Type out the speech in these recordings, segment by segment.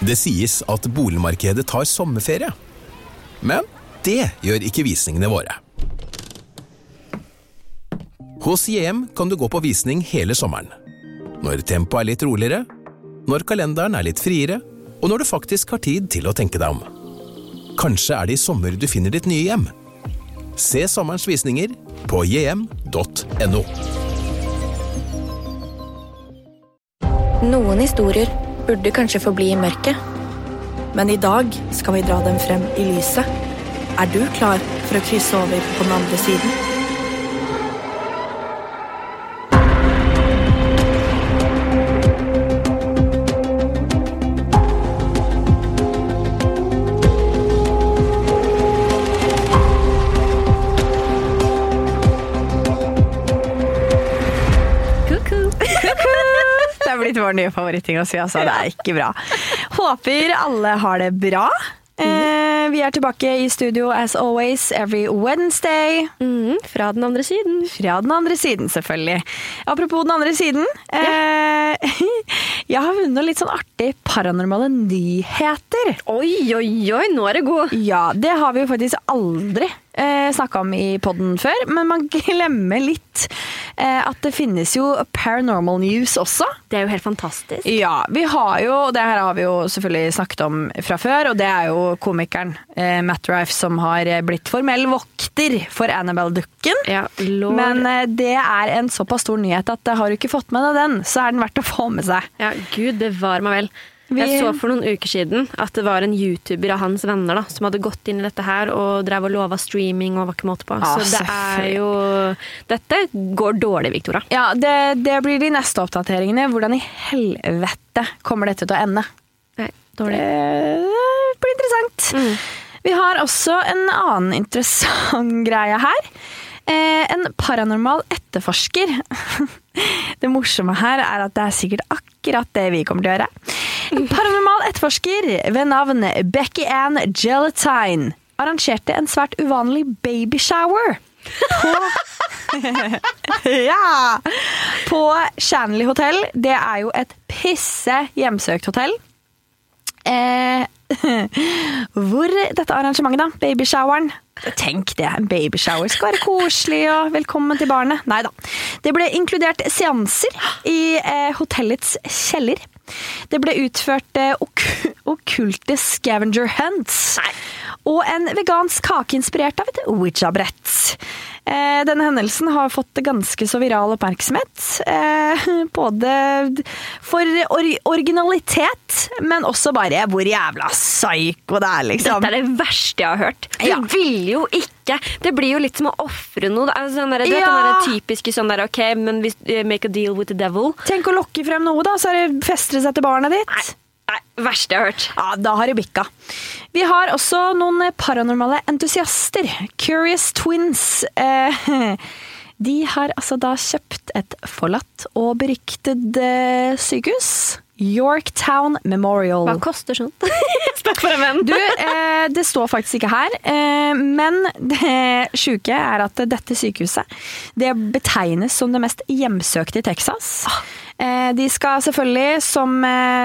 Det sies at boligmarkedet tar sommerferie. Men det gjør ikke visningene våre. Hos JM kan du gå på visning hele sommeren. Når tempoet litt roligere, når kalenderen litt friere, og når du faktisk har tid til å tenke deg om. Kanskje det i sommer du finner ditt nye hjem. Se sommerens visninger på jm.no. Noen historier burde kanskje forbli i mørket. Men i dag skal vi dra dem frem i lyset. Du klar for å krysse over på den andre siden? Det var nye favoritting å si, altså. Det ikke bra. Håper alle har det bra. Vi tilbake i studio as always every Wednesday. Fra den andre siden. Fra den andre siden, selvfølgelig. Apropos den andre siden. Jeg har vunnet litt sånn artig paranormale nyheter. Oi, nå det god. Ja, det har vi jo faktisk aldri snakket om i podden før, men man glemmer litt at det finnes jo paranormal news også. Det jo helt fantastisk. Ja, vi har jo, det her har vi jo selvfølgelig snakket om fra før, og det jo komikeren Matt Rife som har blitt formell vokter for Annabelle-dukken. Ja, men det en såpass stor nyhet at har du ikke fått med deg den, så den verdt å få med seg. Ja, Gud, det var meg vel. Jeg så for noen uker siden at det var en YouTuber av hans venner da, som hadde gått inn i dette her og drev og lovet streaming og var ikke måte på. Så det jo... Dette går dårlig, Victoria. Ja, det blir de neste oppdateringene. Hvordan i helvete kommer dette til å ende? Nei, dårlig. Det blir interessant. Vi har også en annen interessant greie her. En paranormal etterforsker. Det morsomme her at det sikkert akkurat det vi kommer til å gjøre. En paranormal etterforsker ved navn Becky Ann Gelatine arrangerte en svært uvanlig babyshower på Shanley Hotel. Det jo et pisse hjemsøkt hotell. Hvor dette arrangementet da, babyshoweren, tenk det, en babyshower skal være koselig og velkommen til barnet. Neida, det ble inkludert seanser i hotellets kjeller. Det ble utført okkulte scavenger hunts og en vegansk kake inspirert av et Ouija-brett. Denne hendelsen har fått ganske så viral oppmerksomhet, både for originalitet, men også bare hvor jævla psyko det liksom. Dette det verste jeg har hørt. Du vil jo ikke. Det blir jo litt som å offre noe. Sånn der, du vet den der typiske sånn der, ok, men vi make a deal with the devil. Tenk å lokke frem noe da, så fester det seg til barnet ditt. Nei, verste jeg har hørt. Ja, da har det bikka. Vi har også noen paranormale entusiaster. Curious Twins. De har altså da kjøpt et forlatt og beryktet sykehus. Yorktown Memorial. Hva koster sånt? Spør for en venn. Du, det står faktisk ikke her, men det syke at dette sykehuset, det betegnes som det mest hjemsøkte i Texas. De skal selvfølgelig, som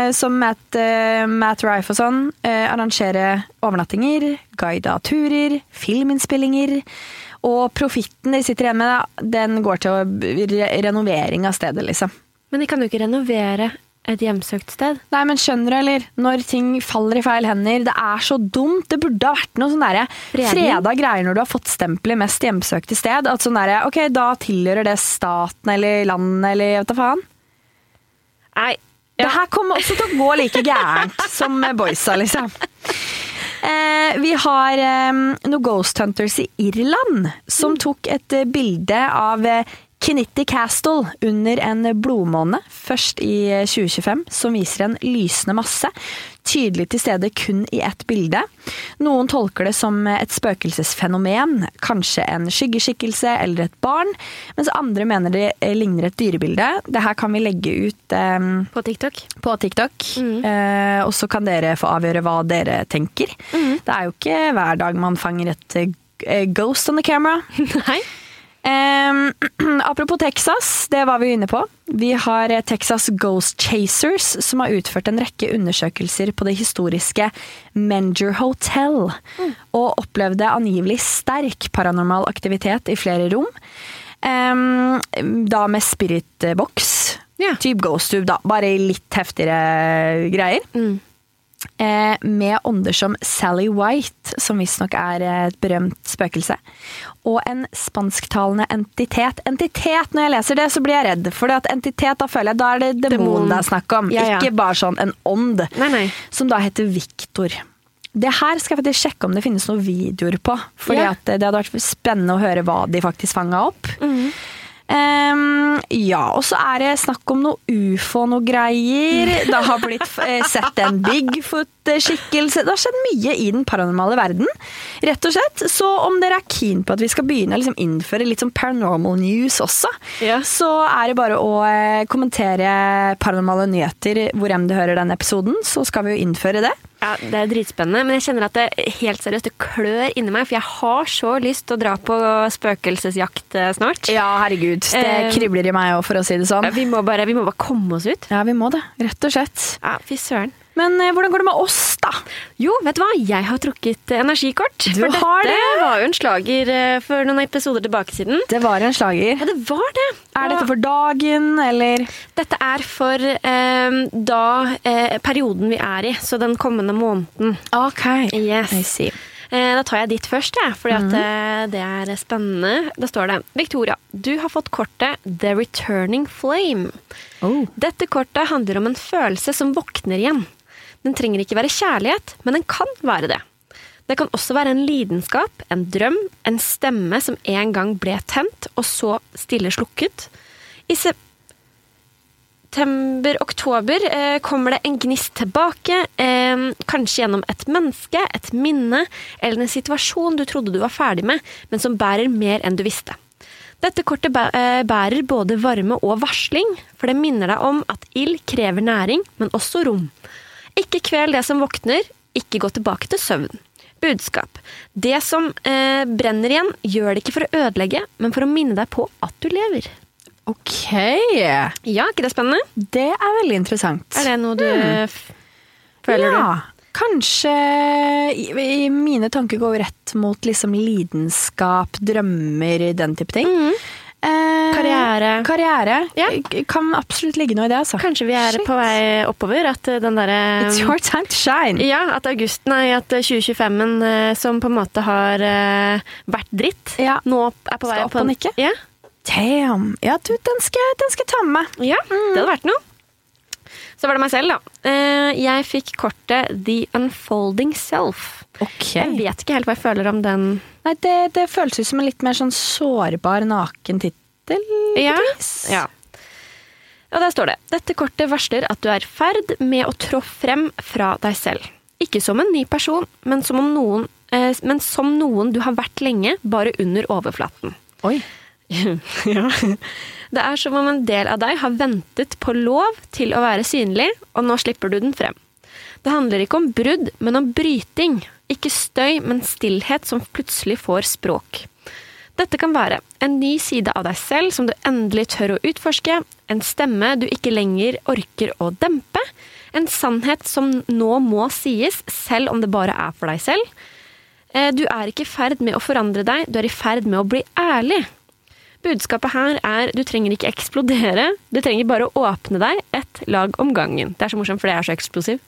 Matt Rife og sånn, arrangere overnattinger, guidet turer, filminnspillinger, og profitten de sitter igjen med, den går til renovering av stedet, liksom. Men de kan jo ikke renovere et hjemsøkt sted. Nei, men skjønner du, eller? Når ting faller i feil hender, det så dumt. Det burde ha vært noe sånn der fredag greier når du har fått stempelet mest hjemsøkte sted. At sånn der, ok, da tilhører det staten eller landet, eller vet du faen? Nei. Det her kommer også til å gå like gærent som boysa, liksom. Vi har noen ghost hunters i Irland som tok et bilde av Kinnitti Castle under en blodmåne først i 2025 som viser en lysende masse, tydelig til stede kun i ett bilde. Noen tolker det som et spøkelsesfenomen, kanskje en skyggeskikkelse eller et barn, mens andre mener det ligner et dyrebilde. Det her kan vi legge ut på TikTok. Og så kan dere få avgjøre hva dere tenker. Det jo ikke hver dag man fanger et ghost on the camera. Nei. Apropos Texas, det var vi inne på. Vi har Texas Ghost Chasers, som har utført en rekke undersøkelser på det historiske Menger Hotel, og opplevde angivelig sterk paranormal aktivitet i flere rom. Da med spirit box, typ Ghost Tube da, bare litt heftigere greier. Med ånder som Sally White, som visstnok et berømt spøkelse, og en spansktalende entitet. Når jeg leser det, så blir jeg redd, for at entitet, da føler jeg, da det demon det snakk om, ikke bare sånn en ånd, som da heter Victor. Det her skal jeg faktisk sjekke om det finnes noen videoer på, fordi at det hadde vært spennende å høre hva de faktisk fanget opp. Og så det snakk om noe UFO, noe greier. Det har blitt sett en Bigfoot-skikkelse. Det har skjedd mye i den paranormale verden, rett og slett. Så om dere keen på at vi skal begynne å liksom innføre litt sånn paranormal news også, så det bare å kommentere paranormale nyheter hvor enn du hører den episoden, så skal vi jo innføre det. Ja, det dritspennende, men jeg kjenner at det helt seriøst det klør inni meg, for jeg har så lyst til å dra på spøkelsesjakt snart. Ja, herregud, det kribler i meg også, for å si det sånn. Vi må bare komme oss ut. Ja, vi må det, rett og slett. Ja, fy søren. Men hvordan går det med oss da? Jo, vet du hva? Jeg har trukket energikort. Du har det? Det var jo en slager for noen episoder tilbake siden. Det var en slager. Ja, det var det. Dette for dagen, eller? Dette for perioden vi i, så den kommende måneden. Ok, yes. I see. Da tar jeg ditt først, fordi at det spennende. Da står det, Victoria, du har fått kortet The Returning Flame. Dette kortet handler om en følelse som våkner igjen. Den trenger ikke være kjærlighet, men den kan være det. Det kan også være en lidenskap, en drøm, en stemme som en gang ble tent, og så stille slukket. I september-oktober kommer det en gnist tilbake, kanskje gjennom et menneske, et minne, eller en situasjon du trodde du var ferdig med, men som bærer mer enn du visste. Dette kortet bærer både varme og varsling, for det minner deg om at ild krever næring, men også rom. Ikke kvel det som våkner, ikke gå tilbake til søvn. Budskap. Det som brenner igjen, gjør det ikke for å ødelegge, men for å minne deg på at du lever. Ok. Ja, ikke det spennende? Det veldig interessant. Det noe du føler du? Ja, kanskje mine tanker går rett mot liksom lidenskap, drømmer, den type ting. Karriere. Ja. Kan absolutt ligge noe i det, altså. Kanskje vi på vei oppover, at den der... It's your time to shine. Ja, at 2025-en som på en måte har vært dritt, nå på vei opp og nikke. Ja. Damn. Ja, du, den skal ta med meg. Ja, det hadde vært noe. Så var det meg selv da. Jeg fikk kortet The Unfolding Self. Okay. Jeg vet ikke helt hva jeg føler om den. Nei, det føles ut som en litt mer sånn sårbar naken titel. Ja. Og der står det. Dette kortet varsler at du i ferd med å trå frem fra deg selv. Ikke som en ny person, men som noen du har vært lenge, bare under overflaten. Oi. Ja. Det som om en del av deg har ventet på lov til å være synlig, og nå slipper du den frem. Det handler ikke om brudd, men om bryting. Ikke støy, men stillhet som plutselig får språk. Dette kan være en ny side av deg selv som du endelig tør å utforske, en stemme du ikke lenger orker å dempe, en sannhet som nå må sies, selv om det bare for deg selv. Du ikke i ferd med å forandre deg, du i ferd med å bli ærlig. Budskapet her du trenger ikke eksplodere, du trenger bare å åpne deg et lag om gangen. Det så morsomt, for det så eksplosiv.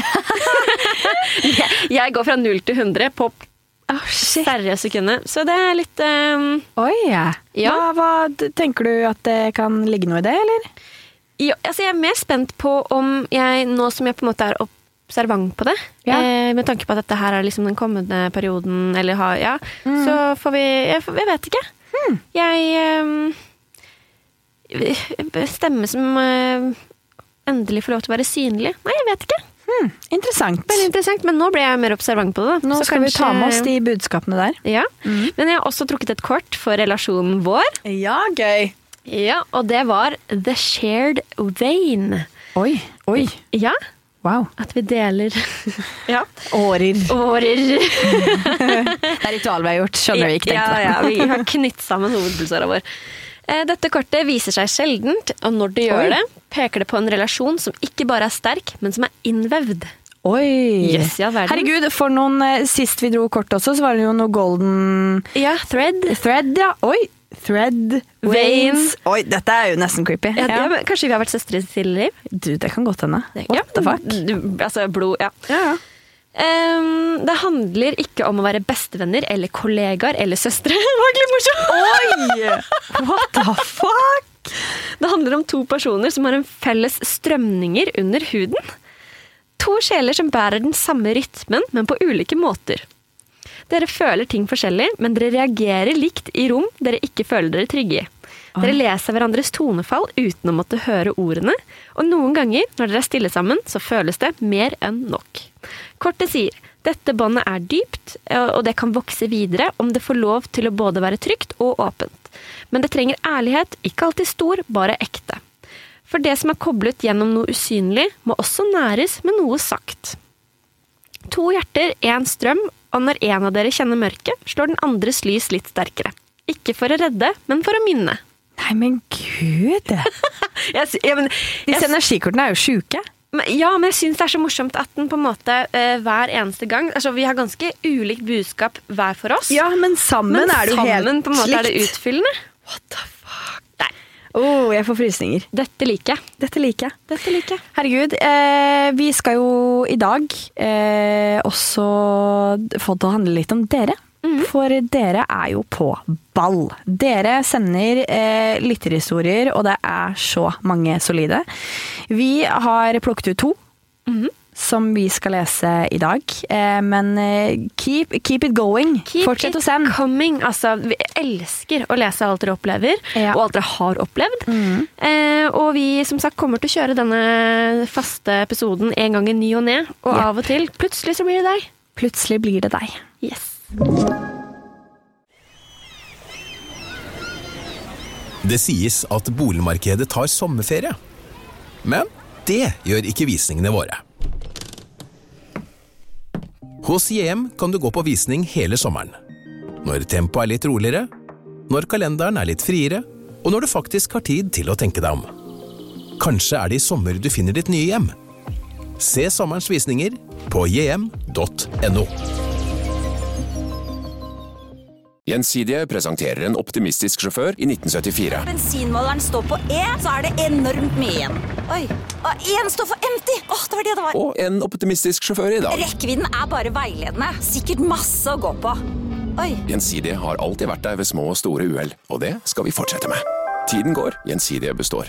Jeg går fra 0 til 100 på seriøse sekunder, så det litt... Oi, ja. Hva tenker du at det kan ligge noe i det, eller? Jo, altså jeg mer spent på om jeg, nå som jeg på en måte observant på det, med tanke på at dette her liksom den kommende perioden, eller så får vi, jeg vet ikke. Stemme som endelig får lov til å være synlig. Nei, jeg vet ikke. Interessant. Veldig interessant, men nå ble jeg mer observant på det. Nå skal vi ta med oss de budskapene der. Ja, men jeg har også trukket et kort for relasjonen vår. Ja, gøy. Ja, og det var The Shared Vein. Oi. Ja. Wow. At vi deler Årer. Det ritualet vi har gjort, skjønner vi ikke tenkt på. Ja, vi har knytt sammen hovedpulsåra vår. Dette kortet viser seg sjeldent, og når det gjør det, peker det på en relasjon som ikke bare sterk, men som Oi! innvevd. Yes, ja, herregud, for noen sist vi dro kort også, så var det jo noe golden... Ja, thread, ja. Oi! Thread, veins. Oi, dette jo nesten creepy. Ja. Kanskje vi har vært søstre tidligere? Du, det kan godt henne. What the fuck? Altså, blod, ja. Det handler ikke om å være bestevenner eller kollegaer eller søstre. Det var egentlig morsomt. Oi! What the fuck? Det handler om to personer som har en felles strømninger under huden. To sjeler som bærer den samme rytmen, men på ulike måter. Dere føler ting forskjellig, men dere reagerer likt i rom dere ikke føler dere trygge i. Dere leser hverandres tonefall uten å måtte høre ordene, og noen ganger når dere stille sammen, så føles det mer enn nok. Kortet sier, dette båndet dypt, og det kan vokse videre om det får lov til å både være trygt og åpent. Men det trenger ærlighet, ikke alltid stor, bare ekte. For det som koblet gjennom noe usynlig, må også næres med noe sagt. 2 hjerter, 1 strøm, og når en av dere kjenner mørket, slår den andres lys litt sterkere. Ikke for å redde, men for å minne. Nei, men Gud! Disse energikortene jo syke. Ja, men jeg synes det så morsomt at den på en måte hver eneste gang, altså vi har ganske ulikt budskap hver for oss. Ja, men sammen det jo helt på en måte slikt. Det utfyllende. What the fuck? Nei. Jeg får frysninger. Dette liker jeg. Herregud, vi skal jo i dag også få til å handle litt om dere. For dere jo på ball. Dere sender lytterhistorier, og det så mange solide. Vi har plukket ut 2 som vi skal lese i dag. Men keep it going. Fortsett å sende. Coming. Altså, vi elsker å lese alt dere opplever, og alt dere har opplevd. Og vi som sagt kommer til å kjøre denne faste episoden en gang i ny og ned, og av og til, plutselig så blir det deg. Plutselig blir det deg. Yes. Det sies at boligmarkedet tar sommerferie. Men det gjør ikke visningene våre. Hos JM kan du gå på visning hele sommeren. Når tempoet litt roligere, når kalenderen litt friere, og når du faktisk har tid til å tenke deg om. Kanskje det i sommer du finner ditt nye hjem. Se sommerens visninger på jm.no. Gjensidige presenterer en optimistisk sjåfør i 1974. Bensinmåleren står på E, så det enormt mye igjen. Oi, og en står for empty. Det var det var. Og en optimistisk sjåfør i dag. Rekkevidden bare veiledende. Sikkert masse å gå på. Oi. Gjensidige har alltid vært der ved små og store uhell, og det skal vi fortsette med. Tiden går, Gjensidige består.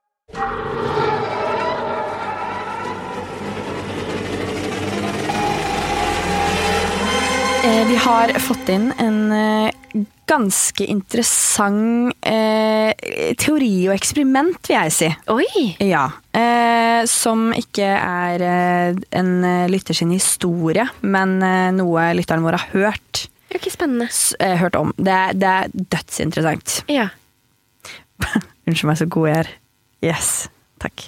Vi har fått inn en ganske interessant teori og eksperiment, vil jeg si. Oi! Ja, som ikke en lytter sin historie, men noe lytteren vår har hørt. Det ikke spennende. Hørt om. Det dødsinteressant. Ja. Unnskyld meg så god jeg Yes, takk.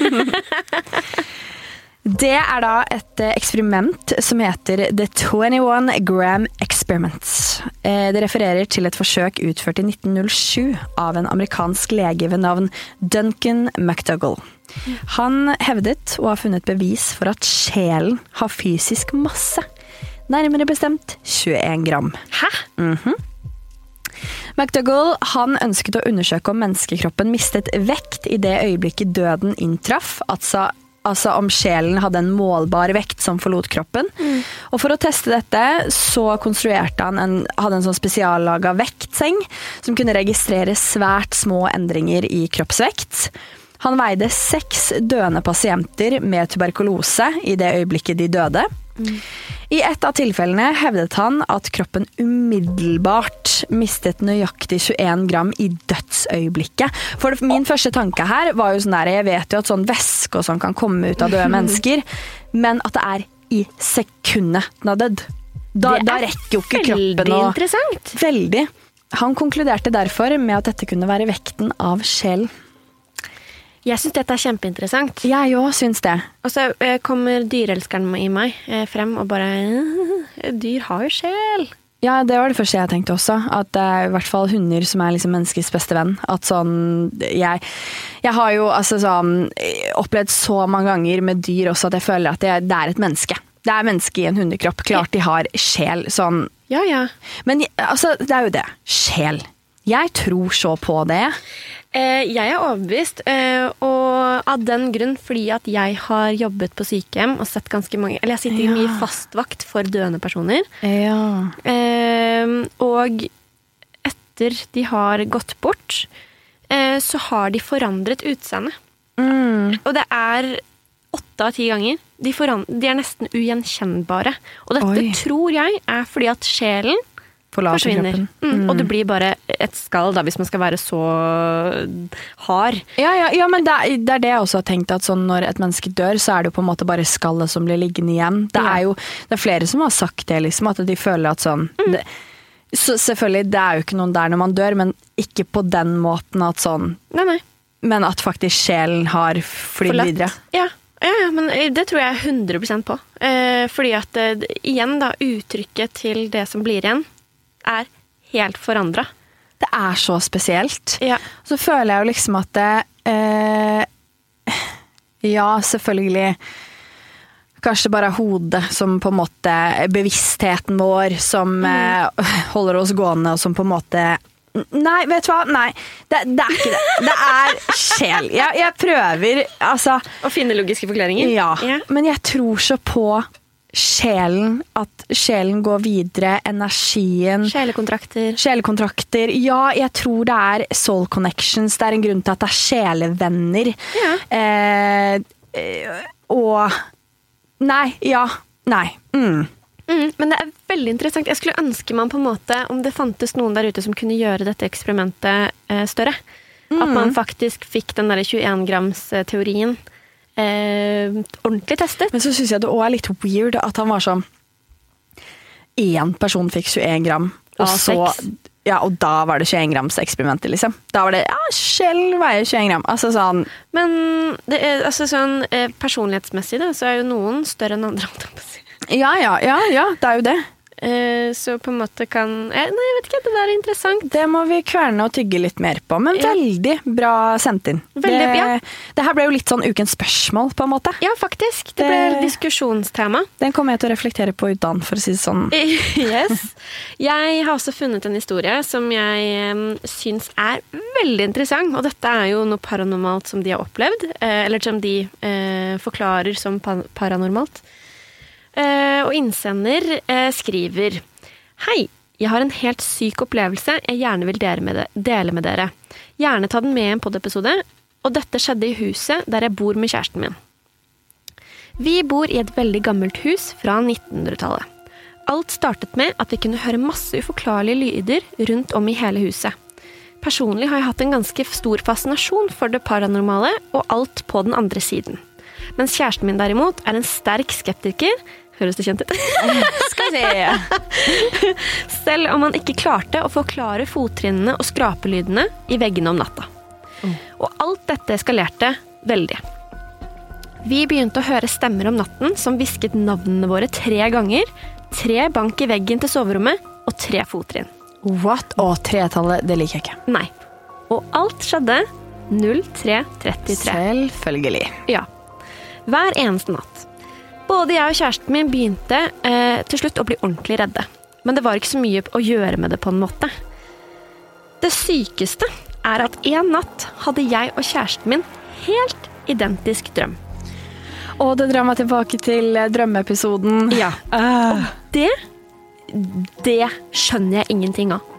Det da et eksperiment som heter The 21 Gram Experiment. Det refererer til et forsøk utført i 1907 av en amerikansk lege ved navn Duncan McDougall. Han hevdet å ha funnet bevis for at sjelen har fysisk masse, nærmere bestemt 21 gram. Hæ? McDougall han ønsket å undersøke om menneskekroppen mistet vekt i det øyeblikket døden inntraff, altså om sjelen hadde en målbar vekt som forlot kroppen. Og for å teste dette så konstruerte hadde en sånn spesiallaget vektseng som kunne registrere svært små endringer i kroppsvekt. Han veide 6 døende pasienter med tuberkulose i det øyeblikket de døde. I et av tilfellene hevdet han at kroppen umiddelbart mistet nøyaktig 21 gram i dødsøyeblikket. For min første tanke her var jo sånn der, jeg vet jo at sånn væske og sånn kan komme ut av døde mennesker, men at det i sekundet den har dødd. Da rekker jo ikke kroppen veldig interessant. Veldig. Han konkluderte derfor med at dette kunne være vekten av sjelen. Jeg synes dette kjempeinteressant. Jeg også synes det. Og så kommer dyrelskeren i meg frem og bare, dyr har jo sjel. Ja, det var det første jeg tenkte også, at det I hvert fall hunder som liksom menneskets beste venn. At sånn, jeg har jo altså sånn, opplevd så mange ganger med dyr også at jeg føler at det et menneske. Det menneske I en hundekropp. Klart de har sjel, sånn. Ja, ja. Men altså, det jo det. Sjel. Jeg tror så på det. Jeg overbevist, og av den grunn fordi at jeg har jobbet på sykehjem og sett ganske mange, eller jeg sitter I mye fastvakt for døende personer. Ja. Og etter de har gått bort, så har de forandret utseende. Og det 8 av 10 ganger. De nesten ugjenkjennbare. Og dette tror jeg fordi at sjelen forsvinner. Og det blir bare et skall da, hvis man skal være så hard. Ja, men det det jeg også har tenkt at sånn, når et menneske dør, så det jo på en måte bare skallet som blir liggende igjen. Det flere som har sagt det, liksom, at de føler at sånn så selvfølgelig, det jo ikke noen der når man dør, men ikke på den måten at sånn Nei. Men at faktisk sjelen har flydd videre. Ja, men det tror jeg 100% på. Fordi at igjen da, uttrykket til det som blir igjen helt forandret. Det så spesielt. Ja. Så føler jeg jo liksom at det ja, selvfølgelig kanskje bare hodet som på en måte bevisstheten vår som holder oss gående og som på en måte Nei, vet du hva? Nei, det ikke det. Det sjel. Jeg prøver, altså å finne logiske forklaringer. Ja, men jeg tror så på sjelen, at sjelen går videre, energien. Sjelekontrakter. Ja, jeg tror det soul connections. Det en grunn til at det sjelevenner. Ja. Og Nei. Men det veldig interessant. Jeg skulle ønske man på en måte, om det fantes noen der ute som kunne gjøre dette eksperimentet større. At man faktisk fikk den der 21 grams teorien ordentlig testet. Men så synes jeg det også litt weird at han var sånn en person fikk 21 gram, og så og da var det 21 grams eksperimentet, liksom. Da var det, sjel veier 21 gram. Altså sånn. Men det altså sånn, personlighetsmessig da, så jo noen større enn andre. Ja, det jo det. Så på en måte kan nei, jeg vet ikke, det der interessant. Det må vi kverne og tygge litt mer på, men veldig bra sendt inn. Veldig bra. Det her ble jo litt sånn ukens spørsmål, på en måte. Ja, faktisk. Det ble diskusjonstema. Den kommer jeg til å reflektere på utan, for å si det sånn. Yes. Jeg har også funnet en historie som jeg synes veldig interessant, og dette jo noe paranormalt som de har opplevd, eller som de forklarer som paranormalt. Og innsender skriver: Hei, jeg har en helt syk opplevelse jeg gjerne vil dele med dere. Gjerne ta den med i en poddepisode, og dette skjedde i huset der jeg bor med kjæresten min. Vi bor i et veldig gammelt hus fra 1900-tallet. Alt startet med at vi kunne høre masse uforklarlige lyder rundt om i hele huset. Personlig har jeg hatt en ganske stor fascinasjon for det paranormale og alt på den andre siden. Mens kjæresten min derimot en sterk skeptiker. Høres det kjent ut? Skal vi se. Selv om han ikke klarte å forklare fottrinnene og skrapelydene i veggene om natta. Og alt dette eskalerte veldig. Vi begynte å høre stemmer om natten som visket navnene våre 3 ganger, 3 bank i veggen til soverommet og 3 fottrinn. What? 3-tallet, det liker jeg ikke. Nei. Og alt skjedde 03:33. Selvfølgelig. Ja. Hver eneste natt. Både jeg og kjæresten min begynte til slutt å bli ordentlig redde. Men det var ikke så mye å gjøre med det på en måte. Det sykeste at en natt hadde jeg og kjæresten min helt identisk drøm. Og det drar meg tilbake til drømmeepisoden. Ja. Og det skjønner jeg ingenting av.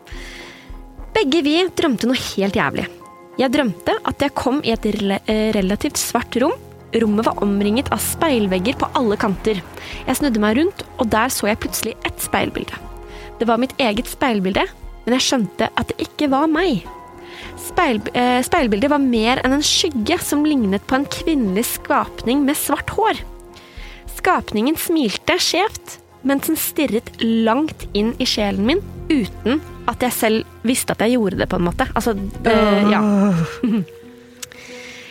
Begge vi drømte noe helt jævlig. Jeg drømte at jeg kom i et relativt svart rom. Rommet var omringet av speilvegger på alle kanter. Jeg snudde meg rundt, og der så jeg plutselig et speilbilde. Det var mitt eget speilbilde, men jeg skjønte at det ikke var meg. Speilbildet var mer enn en skygge som lignet på en kvinnelig skapning med svart hår. Skapningen smilte skjevt, mens den stirret langt inn i sjelen min, uten at jeg selv visste at jeg gjorde det på en måte. Altså, ja.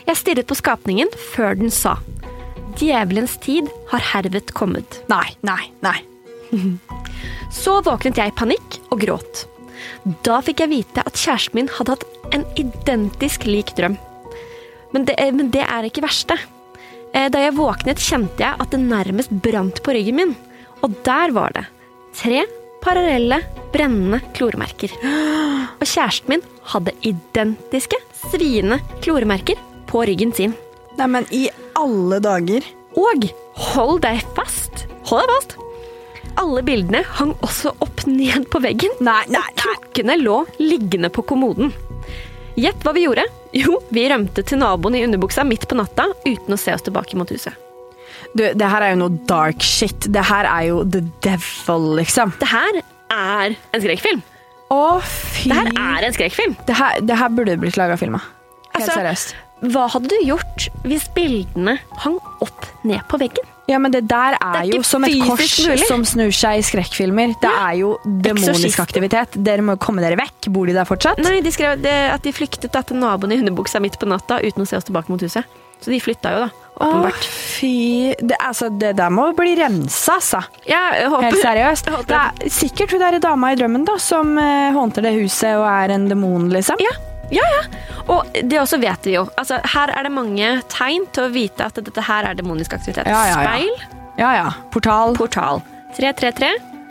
Jeg stirret på skapningen før den sa: Djevelens tid har herved kommet. Nei. Så våknet jeg i panikk og gråt. Da fikk jeg vite at kjæresten min hadde hatt en identisk lik drøm. Men det er ikke verste. Da jeg våknet, kjente jeg at det nærmest brant på ryggen min. Og der var det 3 parallelle, brennende kloremerker. Og kjæresten min hadde identiske, sviende kloremerker på ryggen sin. Nei, men i alle dager. Og hold deg fast. Alle bildene hang også opp ned på veggen. Nei. Og klokkene lå liggende på kommoden. Gjett hva vi gjorde? Jo, vi rømte til naboen i underbuksa midt på natta uten å se oss tilbake mot huset. Du, det her er jo noe dark shit. Det her er jo the devil, liksom. Det her er en skrekkfilm. Å, fy. Det her er en skrekkfilm. Det her burde blitt laget film av. Helt seriøst. Hva hadde du gjort hvis bildene hang opp ned på veggen? Ja, men det der er jo som et kors mulig. som snur seg i skrekkfilmer. Det er jo demonisk aktivitet. Dere må komme dere vekk. Bor de der fortsatt? Nei, de skrev at de flyktet til naboen i underbuksa midt på natta uten å se oss tilbake mot huset. Så de flytta jo da, åpenbart. Fy. Det der må bli rensa, altså. Ja, jeg håper. Helt seriøst. Det er sikkert hun der dama i drømmen da, som håndter det huset og er en demon, liksom. Ja. Og det også vet vi jo. Altså, her er det mange tegn til å vite at dette her er demonisk aktivitet. Speil. Ja. Portal. 333.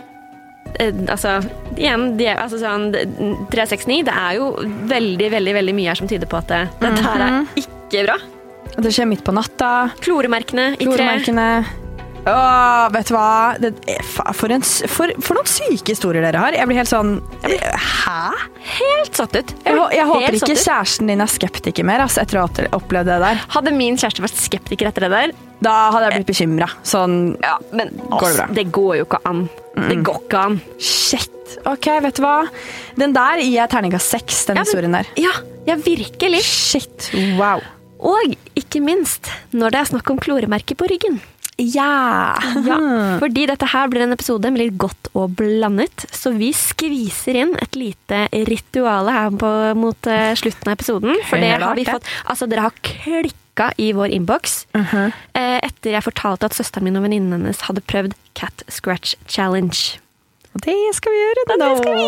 Sånn 369. Det er jo veldig, veldig, veldig mye her som tyder på at dette her er ikke bra. Det skjer midt på natta. Kloremerkene i tre. Vet du hva? For noen syke historier dere har. Jeg blir helt sånn... Hæ? Helt satt ut. Jeg håper ikke kjæresten din er skeptiker mer, etter å ha opplevd det der. Hadde min kjæreste vært skeptiker etter det der, da hadde jeg blitt bekymret. Sånn, ja, men det går jo ikke an. Det går ikke an. Shit. Ok, vet du hva? Den der gir jeg terningkast 6, den historien der. Ja, virkelig. Shit, wow. Og ikke minst, når det er snakk om kloremerker på ryggen. Ja, fordi dette her blir en episode med litt godt og blandet, så vi skviser inn et lite rituale her mot slutten av episoden, for det har vi fått, altså dere har klikket i vår inbox etter jeg fortalte at søsteren min og venninnen hennes hadde prøvd Cat Scratch Challenge. Og det skal vi gjøre nå.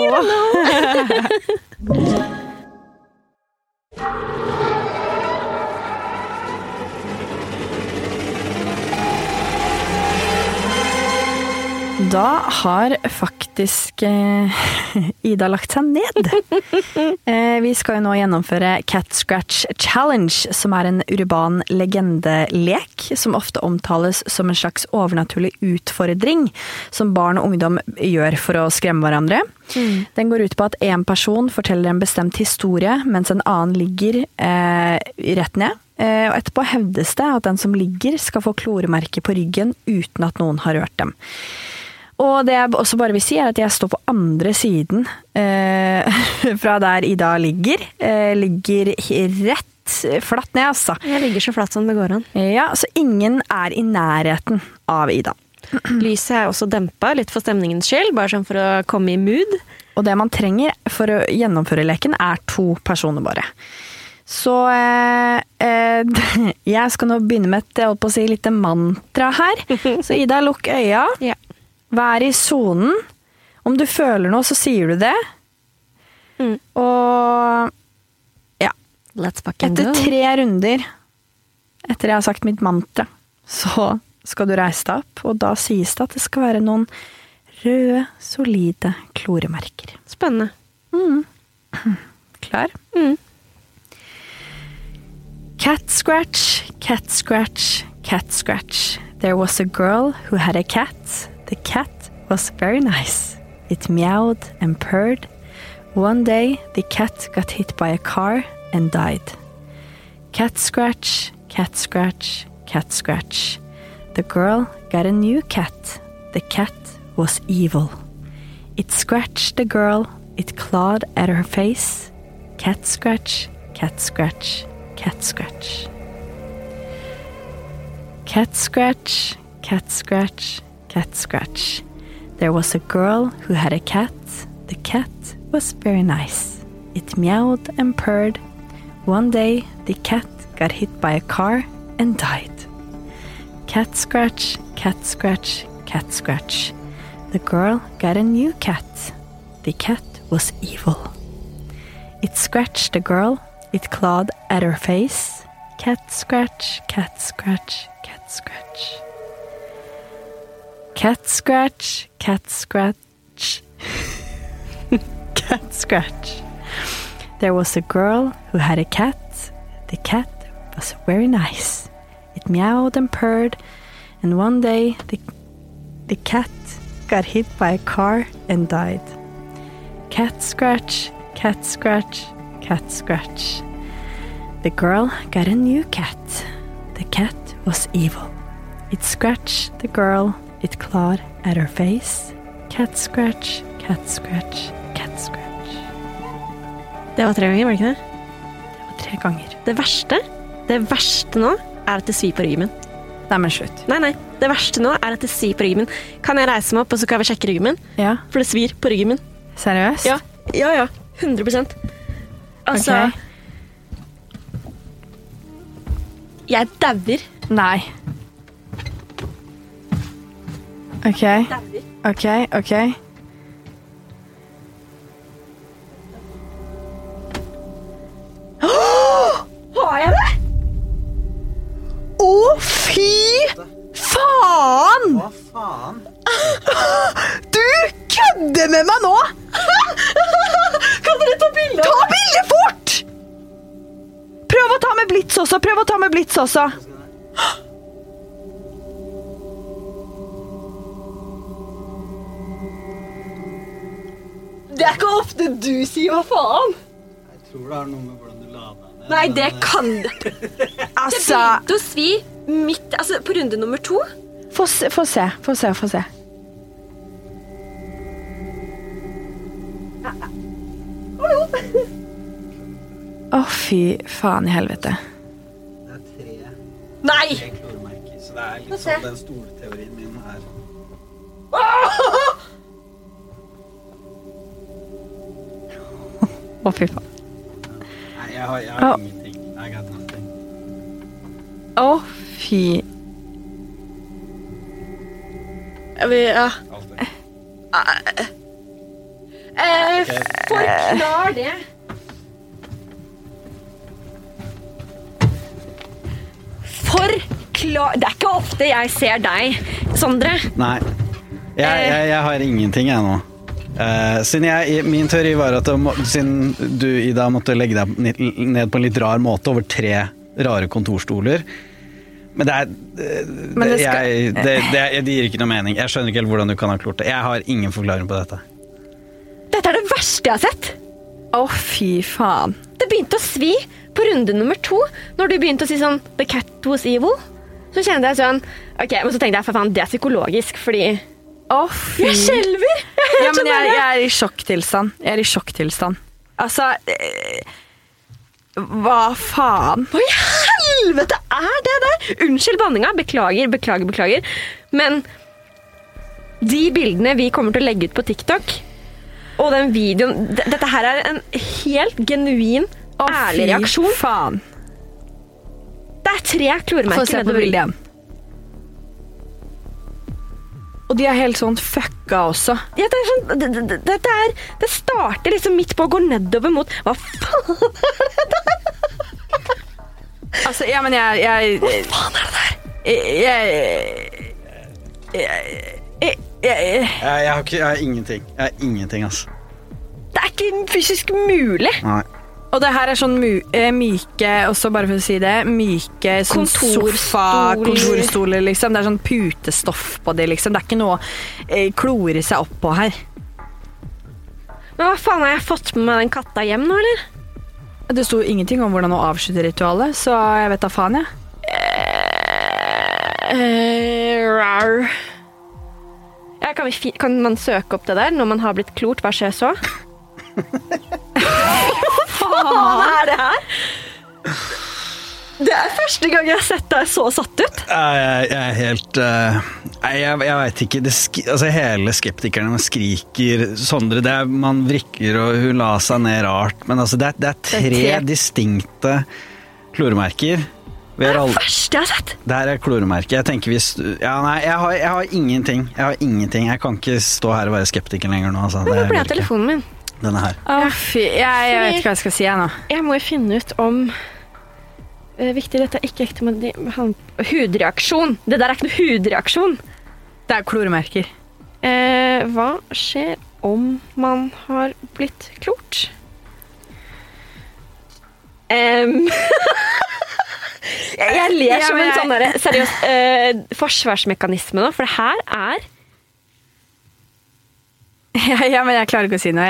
Da har faktisk Ida lagt seg ned. Vi skal jo nå gjennomføre Cat Scratch Challenge, som er en urban legendelek, som ofte omtales som en slags overnaturlig utfordring, som barn og ungdom gjør for å skremme hverandre. Den går ut på at en person forteller en bestemt historie, mens en annen ligger rett ned. Og etterpå hevdes det at den som ligger skal få kloremerker på ryggen uten at noen har rørt dem. Og det jeg også bare vil si er at jeg står på andre siden fra der Ida ligger. Ligger rett flatt ned, altså. Jeg ligger så flatt som det går an. Ja, så ingen er i nærheten av Ida. Lyset er også dempet, litt for stemningens skyld, bare sånn for å komme i mood. Og det man trenger for å gjennomføre leken er 2 personer bare. Så jeg skal nå begynne med et, jeg holdt på å si, litt mantra her. Så Ida, lukk øya. Ja. Vær i zonen. Om du føler noe, så sier du det. Og ja. Etter 3 runder, etter jeg har sagt mitt mantra, så skal du reise deg opp, og da sies det at det skal være noen røde, solide kloremerker. Spennende. Klar? Cat scratch, cat scratch, cat scratch. There was a girl who had a cat. The cat was very nice. It meowed and purred. One day, the cat got hit by a car and died. Cat scratch, cat scratch, cat scratch. The girl got a new cat. The cat was evil. It scratched the girl. It clawed at her face. Cat scratch, cat scratch, cat scratch. Cat scratch, cat scratch, cat scratch. There was a girl who had a cat. The cat was very nice. It meowed and purred. One day, the cat got hit by a car and died. Cat scratch, cat scratch, cat scratch. The girl got a new cat. The cat was evil. It scratched the girl, it clawed at her face. Cat scratch, cat scratch, cat scratch. Cat scratch, cat scratch. Cat scratch. There was a girl who had a cat. The cat was very nice. It meowed and purred, and one day the cat got hit by a car and died. Cat scratch, cat scratch, cat scratch. The girl got a new cat. The cat was evil. It scratched the girl, it clawed at her face. Cat scratch, cat scratch, cat scratch. Det var 3 ganger, var det ikke det? Det var 3 ganger. Det verste nå at det svir på ryggen min. Nei, men slutt. Nei. Det verste nå at det svir på ryggen min. Kan jeg reise meg opp, og så kan vi sjekke ryggen min? Ja. For det svir på ryggen min. Seriøst? Ja. 100%. Altså... Ok. Jeg dauer. Nei. Ok. Har jeg det? Å, fy faen! Hva faen? Du kødder med meg nå! Kan dere ta bilder? Ta bildet fort! Prøv å ta med blitz også. Det er ikke ofte du sier hva faen. Jeg tror det har noe med hvordan du la deg ned. Nei, det kan det. Altså, Det begynte å svi midt, altså på runde nummer 2. få se. Å, fy faen i helvete. Det er 3 Nei! klormerker, så det er Få litt se. sånn den store teorien min er... Å, fy faen. Nei, jeg har Ja. ingenting. I got nothing. Å, fy. Ja. Alt det. Forklar det. Forklar. Det er ikke ofte jeg ser deg, Sondre. Nei, jeg har ingenting jeg nå. Siden min teori var at siden du, Ida, måtte legge deg ned på en litt rar måte over 3 rare kontorstoler. Men det gir ikke noe mening. Jeg skjønner ikke helt hvordan du kan ha klart det. Jeg har ingen forklaring på dette. Dette er det verste jeg har sett. Å, fy faen. Det begynte å svi på runde nummer 2, når du begynte å si sånn The cat was evil. Så kjente jeg sånn, ok, men så tenkte jeg, for faen, det er psykologisk, fordi Å, fy. jeg skjelver. Ja, men jeg er i sjokktilstand. Altså, hva faen? Hva i helvete er det der? Unnskyld banninga, beklager. Men de bildene vi kommer til å legge ut på TikTok, og den videoen, dette her er en helt genuin, ærlig reaksjon. Fy faen. Det er 3 klormerker. Få se på bildet igjen. Og de er helt sånn fucka også. Ja, det er sånn, det starter liksom midt på å gå nedover mot, hva faen er det der? Altså, ja, men jeg Hva faen er det der? Jeg har ingenting. Jeg har ingenting, altså. Det er ikke fysisk mulig. Nei. Og det her er sånn myke, også bare for å si det, myke sånn kontorstoler, liksom. Det er sånn putestoff på det, liksom. Det er ikke noe klore seg opp på her. Men hva faen, har jeg fått med meg den katta hjem nå, eller? Det sto ingenting om hvordan å avslutte ritualet, så jeg vet da faen, jeg. Rar. Ja, kan man søke opp det der når man har blitt klort? Hva skjer så? Hva er det her? Det er første gang jeg har sett deg så satt ut. Jeg er helt jeg vet ikke altså hele skeptikerne skriker Sondre, man vrikker og hun la seg ned rart, men altså det er 3 distinkte Kloremerker. Det er det verste jeg har sett. Det her er kloremerker. Jeg tenker hvis jeg har ingenting. Jeg kan ikke stå her og være skeptiker lenger nå. Altså. Men hvor ble telefonen min? Denne her. Fy, jeg vet ikke hva jeg skal si nå. Jeg må jo finne ut om viktig, dette er ikke ekte med hudreaksjon. Det der er ikke noe hudreaksjon. Det er kloremerker. Hva skjer om man har blitt klort? Jeg ler som en sånn der, seriøs forsvarsmekanisme nå, for det her er men jeg klarer ikke å si noe.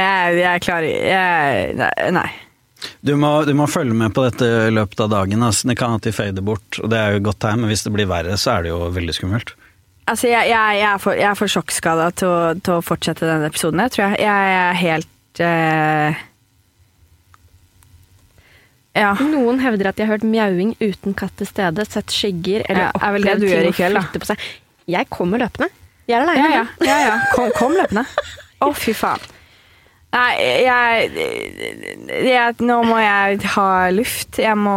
Nei. Du må følge med på dette i løpet av dagen. Altså. Det kan at de fader bort, og det er jo godt her, men hvis det blir verre, så er det jo veldig skummelt. Altså, jeg er for sjokkskada til å fortsette denne episoden, jeg tror jeg. Jeg er helt ja. Noen hevder at de har hørt mjauing uten katt til stede, sett skygger eller opplevd ting å flytte på seg. Jeg kommer løpende. Jeg er alene. Ja. Kom løpende. Fy faen. Nei, nå må jeg ha luft. Jeg må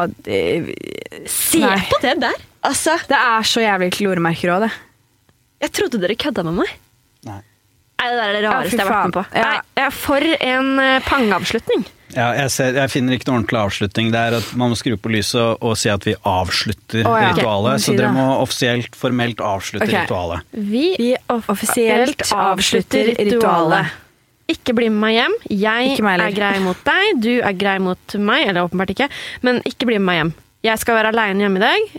Se på det der! Altså, det er så jævlig kloremerker også, det. Jeg trodde dere kødda med meg. Nei, det der er det rareste jeg har vært med på. Nei, for en pangeavslutning. Ja, jeg finner ikke noen ordentlig avslutning. Det er at man må skru på lyset og si at vi avslutter ritualet. Så dere må formelt avslutte ritualet. Vi offisielt avslutter ritualet. Ikke bli med meg hjem. Jeg er grei mot deg, du er grei mot meg, eller åpenbart ikke, men ikke bli med meg hjem. Jeg skal være alene hjemme i dag.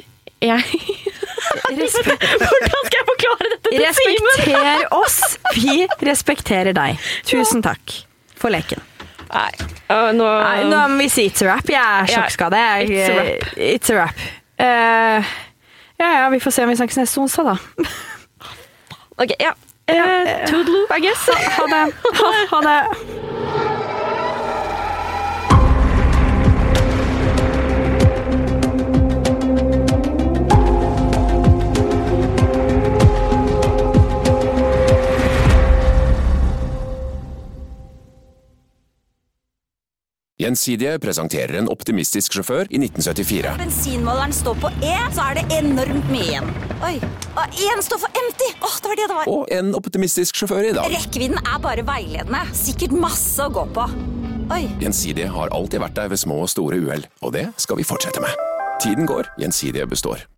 Hvordan skal jeg forklare dette til Simen? Respekter oss. Vi respekterer deg. Tusen takk for leken. Nå må vi si it's a wrap. Jeg er sjokkskade. It's a wrap. Vi får se om vi snakkes neste onsdag, da. Ok, toodaloo, I guess. Ha det. Ha det. Gjensidige presenterer en optimistisk sjåfør i 1974. Bensinmåleren står på E, så er det enormt mye igjen. Oi, en står for empty. Det var det det var. Og en optimistisk sjåfør i dag. Rekkevidden er bare veiledende. Sikkert masse å gå på. Oi. Gjensidige har alltid vært der ved små og store uhell, og det skal vi fortsette med. Tiden går, Gjensidige består.